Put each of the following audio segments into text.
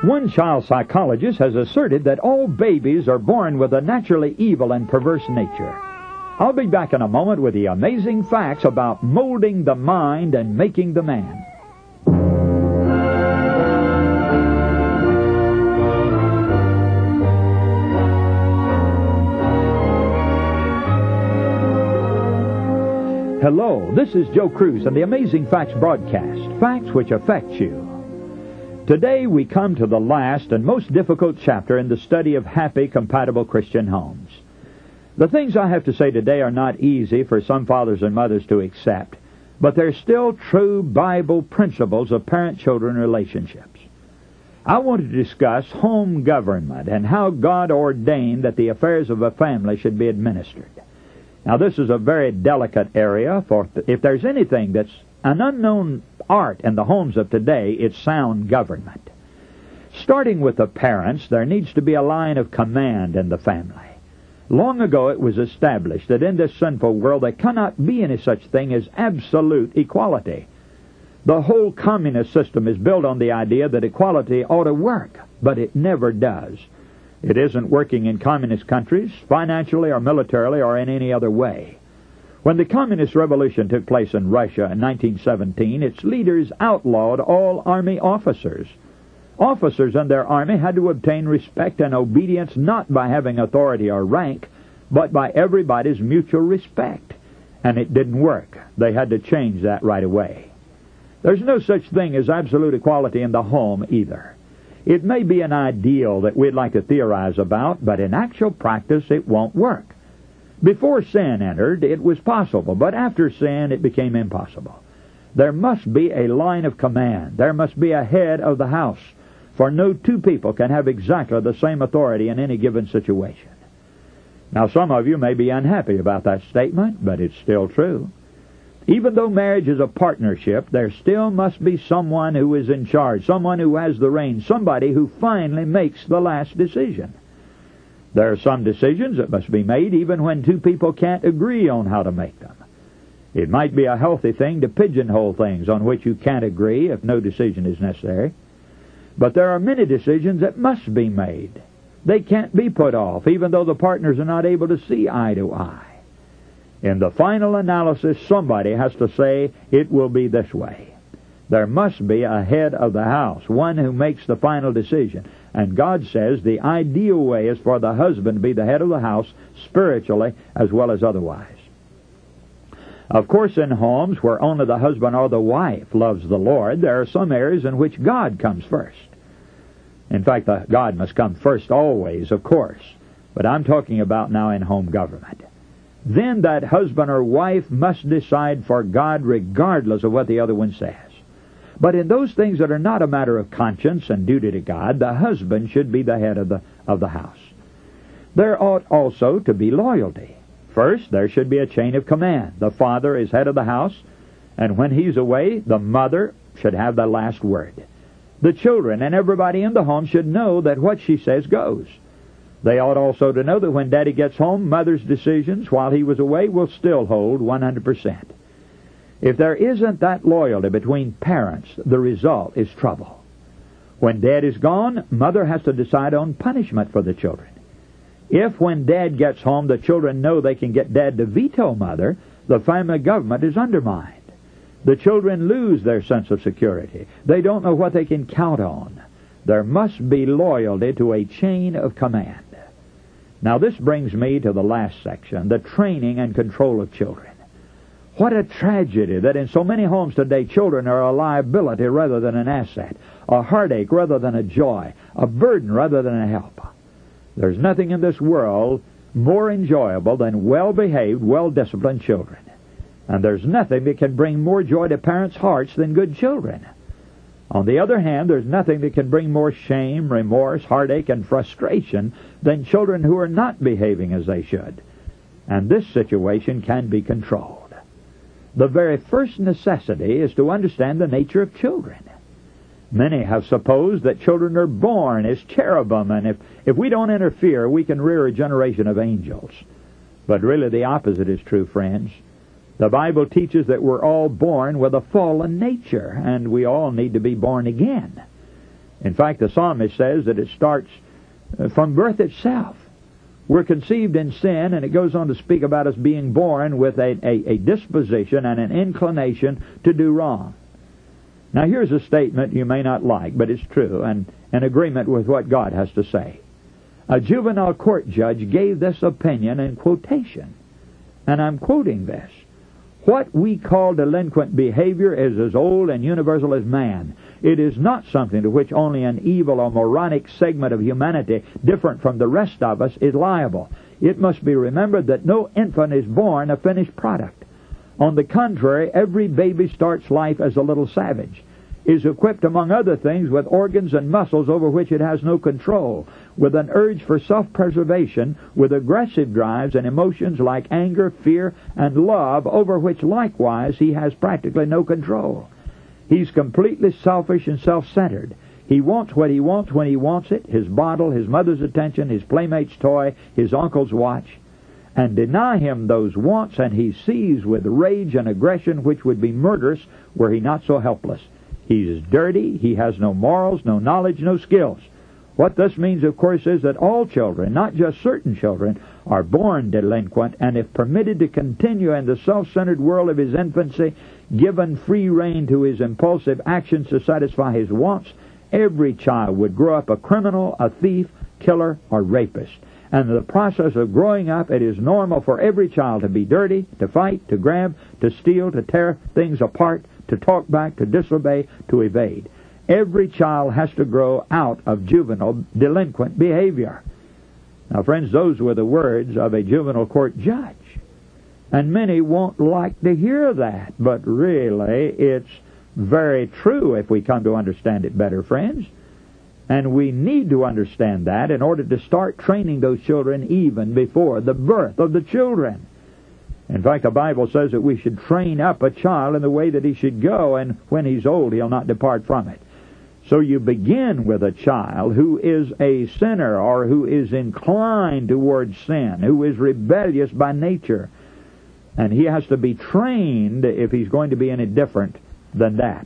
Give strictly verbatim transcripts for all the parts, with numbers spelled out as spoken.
One child psychologist has asserted that all babies are born with a naturally evil and perverse nature. I'll be back in a moment with the amazing facts about molding the mind and making the man. Hello, this is Joe Cruz and the Amazing Facts broadcast, facts which affect you. Today we come to the last and most difficult chapter in the study of happy, compatible Christian homes. The things I have to say today are not easy for some fathers and mothers to accept, but they're still true Bible principles of parent-children relationships. I want to discuss home government and how God ordained that the affairs of a family should be administered. Now, this is a very delicate area, for if there's anything that's an unknown art in the homes of today, it's sound government. Starting with the parents, there needs to be a line of command in the family. Long ago it was established that in this sinful world there cannot be any such thing as absolute equality. The whole communist system is built on the idea that equality ought to work, but it never does. It isn't working in communist countries, financially or militarily or in any other way. When the Communist Revolution took place in Russia in nineteen seventeen, its leaders outlawed all army officers. Officers in their army had to obtain respect and obedience not by having authority or rank, but by everybody's mutual respect. And it didn't work. They had to change that right away. There's no such thing as absolute equality in the home either. It may be an ideal that we'd like to theorize about, but in actual practice it won't work. Before sin entered, it was possible, but after sin, it became impossible. There must be a line of command. There must be a head of the house, for no two people can have exactly the same authority in any given situation. Now, some of you may be unhappy about that statement, but it's still true. Even though marriage is a partnership, there still must be someone who is in charge, someone who has the reins, somebody who finally makes the last decision. There are some decisions that must be made even when two people can't agree on how to make them. It might be a healthy thing to pigeonhole things on which you can't agree if no decision is necessary. But there are many decisions that must be made. They can't be put off, even though the partners are not able to see eye to eye. In the final analysis, somebody has to say, it will be this way. There must be a head of the house, one who makes the final decision. And God says the ideal way is for the husband to be the head of the house, spiritually as well as otherwise. Of course, in homes where only the husband or the wife loves the Lord, there are some areas in which God comes first. In fact, the God must come first always, of course. But I'm talking about now in home government. Then that husband or wife must decide for God regardless of what the other one says. But in those things that are not a matter of conscience and duty to God, the husband should be the head of the, of the house. There ought also to be loyalty. First, there should be a chain of command. The father is head of the house, and when he's away, the mother should have the last word. The children and everybody in the home should know that what she says goes. They ought also to know that when Daddy gets home, Mother's decisions while he was away will still hold one hundred percent. If there isn't that loyalty between parents, the result is trouble. When Dad is gone, Mother has to decide on punishment for the children. If when Dad gets home the children know they can get Dad to veto Mother, the family government is undermined. The children lose their sense of security. They don't know what they can count on. There must be loyalty to a chain of command. Now this brings me to the last section, the training and control of children. What a tragedy that in so many homes today children are a liability rather than an asset, a heartache rather than a joy, a burden rather than a help. There's nothing in this world more enjoyable than well-behaved, well-disciplined children. And there's nothing that can bring more joy to parents' hearts than good children. On the other hand, there's nothing that can bring more shame, remorse, heartache, and frustration than children who are not behaving as they should. And this situation can be controlled. The very first necessity is to understand the nature of children. Many have supposed that children are born as cherubim, and if, if we don't interfere, we can rear a generation of angels. But really the opposite is true, friends. The Bible teaches that we're all born with a fallen nature, and we all need to be born again. In fact, the psalmist says that it starts from birth itself. We're conceived in sin, and it goes on to speak about us being born with a, a, a disposition and an inclination to do wrong. Now, here's a statement you may not like, but it's true, and in agreement with what God has to say. A juvenile court judge gave this opinion in quotation, and I'm quoting this. What we call delinquent behavior is as old and universal as man. It is not something to which only an evil or moronic segment of humanity, different from the rest of us, is liable. It must be remembered that no infant is born a finished product. On the contrary, every baby starts life as a little savage, is equipped, among other things, with organs and muscles over which it has no control, with an urge for self-preservation, with aggressive drives and emotions like anger, fear, and love, over which likewise he has practically no control. He's completely selfish and self-centered. He wants what he wants when he wants it, his bottle, his mother's attention, his playmate's toy, his uncle's watch. And deny him those wants, and he seized with rage and aggression which would be murderous were he not so helpless. He's dirty, he has no morals, no knowledge, no skills. What this means, of course, is that all children, not just certain children, are born delinquent, and if permitted to continue in the self-centered world of his infancy, given free rein to his impulsive actions to satisfy his wants, every child would grow up a criminal, a thief, killer, or rapist. And in the process of growing up, it is normal for every child to be dirty, to fight, to grab, to steal, to tear things apart, to talk back, to disobey, to evade. Every child has to grow out of juvenile delinquent behavior. Now, friends, those were the words of a juvenile court judge. And many won't like to hear that, but really it's very true if we come to understand it better, friends. And we need to understand that in order to start training those children even before the birth of the children. In fact, the Bible says that we should train up a child in the way that he should go, and when he's old, he'll not depart from it. So you begin with a child who is a sinner or who is inclined towards sin, who is rebellious by nature. And he has to be trained if he's going to be any different than that.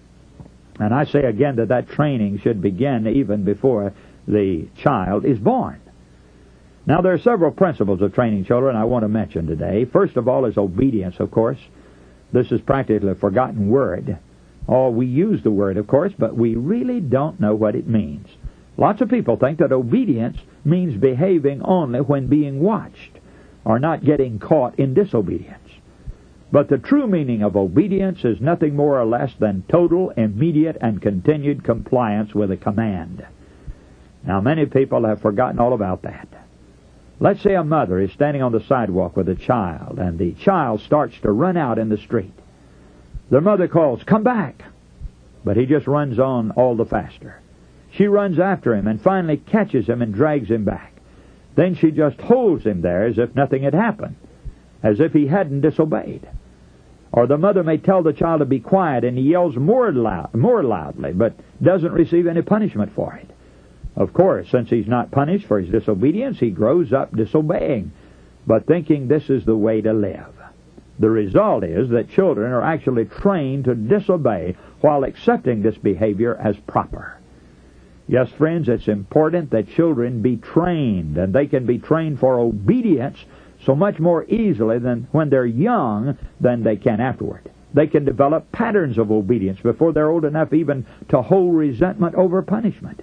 And I say again that that training should begin even before the child is born. Now, there are several principles of training children I want to mention today. First of all is obedience, of course. This is practically a forgotten word. Oh, we use the word, of course, but we really don't know what it means. Lots of people think that obedience means behaving only when being watched, or not getting caught in disobedience. But the true meaning of obedience is nothing more or less than total, immediate, and continued compliance with a command. Now, many people have forgotten all about that. Let's say a mother is standing on the sidewalk with a child, and the child starts to run out in the street. The mother calls, "Come back!" But he just runs on all the faster. She runs after him and finally catches him and drags him back. Then she just holds him there as if nothing had happened, as if he hadn't disobeyed. Or the mother may tell the child to be quiet, and he yells more loud, more loudly, but doesn't receive any punishment for it. Of course, since he's not punished for his disobedience, he grows up disobeying, but thinking this is the way to live. The result is that children are actually trained to disobey while accepting this behavior as proper. Yes, friends, it's important that children be trained, and they can be trained for obedience so much more easily than when they're young than they can afterward. They can develop patterns of obedience before they're old enough even to hold resentment over punishment.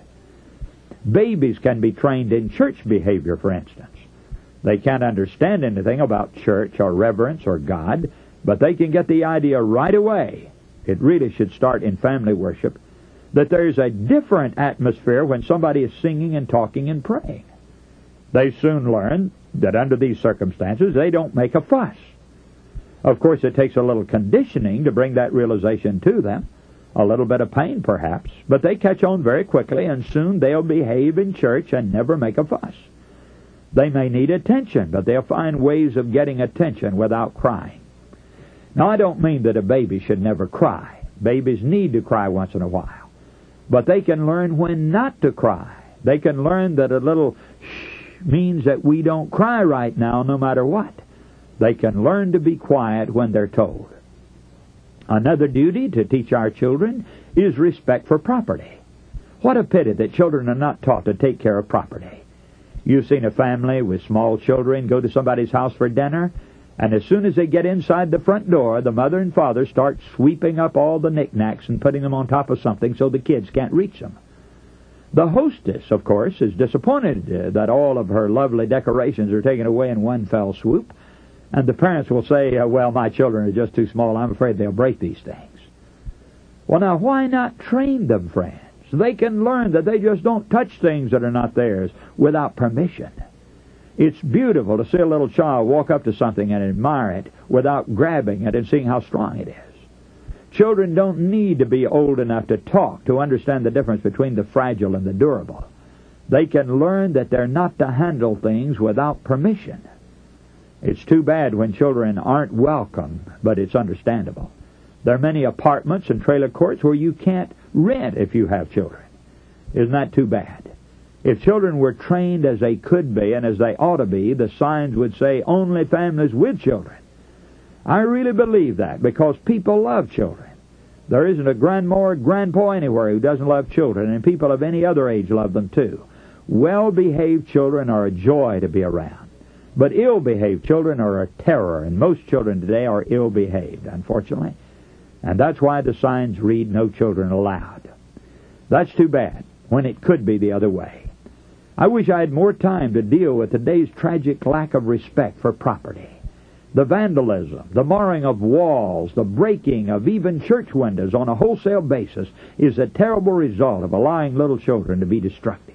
Babies can be trained in church behavior, for instance. They can't understand anything about church or reverence or God, but they can get the idea right away. It really should start in family worship, that there's a different atmosphere when somebody is singing and talking and praying. They soon learn that under these circumstances, they don't make a fuss. Of course, it takes a little conditioning to bring that realization to them, a little bit of pain perhaps, but they catch on very quickly, and soon they'll behave in church and never make a fuss. They may need attention, but they'll find ways of getting attention without crying. Now, I don't mean that a baby should never cry. Babies need to cry once in a while. But they can learn when not to cry. They can learn that a little shh means that we don't cry right now no matter what. They can learn to be quiet when they're told. Another duty to teach our children is respect for property. What a pity that children are not taught to take care of property. You've seen a family with small children go to somebody's house for dinner, and as soon as they get inside the front door, the mother and father start sweeping up all the knickknacks and putting them on top of something so the kids can't reach them. The hostess, of course, is disappointed uh, that all of her lovely decorations are taken away in one fell swoop, and the parents will say, uh, well, my children are just too small. I'm afraid they'll break these things. Well, now, why not train them, friends? They can learn that they just don't touch things that are not theirs without permission. It's beautiful to see a little child walk up to something and admire it without grabbing it and seeing how strong it is. Children don't need to be old enough to talk to understand the difference between the fragile and the durable. They can learn that they're not to handle things without permission. It's too bad when children aren't welcome, but it's understandable. There are many apartments and trailer courts where you can't rent if you have children. Isn't that too bad? If children were trained as they could be and as they ought to be, the signs would say only families with children. I really believe that because people love children. There isn't a grandma or grandpa anywhere who doesn't love children, and people of any other age love them too. Well-behaved children are a joy to be around. But ill-behaved children are a terror, and most children today are ill-behaved, unfortunately. And that's why the signs read, no children allowed. That's too bad, when it could be the other way. I wish I had more time to deal with today's tragic lack of respect for property. The vandalism, the marring of walls, the breaking of even church windows on a wholesale basis is a terrible result of allowing little children to be destructive.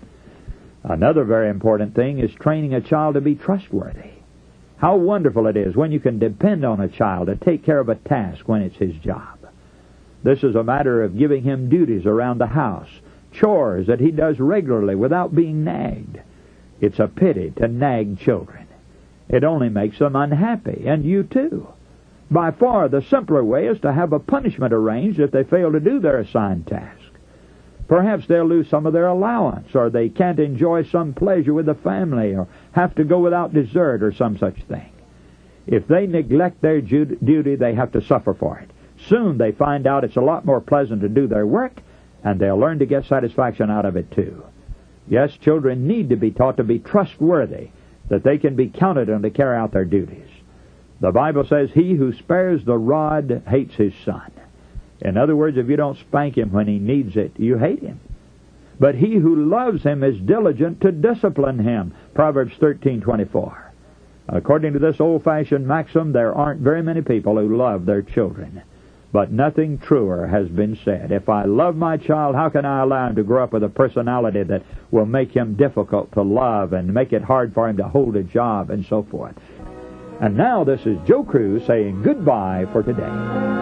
Another very important thing is training a child to be trustworthy. How wonderful it is when you can depend on a child to take care of a task when it's his job. This is a matter of giving him duties around the house, chores that he does regularly without being nagged. It's a pity to nag children. It only makes them unhappy, and you too. By far, the simpler way is to have a punishment arranged if they fail to do their assigned task. Perhaps they'll lose some of their allowance, or they can't enjoy some pleasure with the family, or have to go without dessert, or some such thing. If they neglect their ju- duty, they have to suffer for it. Soon they find out it's a lot more pleasant to do their work, and they'll learn to get satisfaction out of it too. Yes, children need to be taught to be trustworthy, that they can be counted on to carry out their duties. The Bible says, he who spares the rod hates his son. In other words, if you don't spank him when he needs it, you hate him. But he who loves him is diligent to discipline him. Proverbs thirteen twenty-four. According to this old-fashioned maxim, there aren't very many people who love their children. But nothing truer has been said. If I love my child, how can I allow him to grow up with a personality that will make him difficult to love and make it hard for him to hold a job and so forth? And now this is Joe Cruz saying goodbye for today.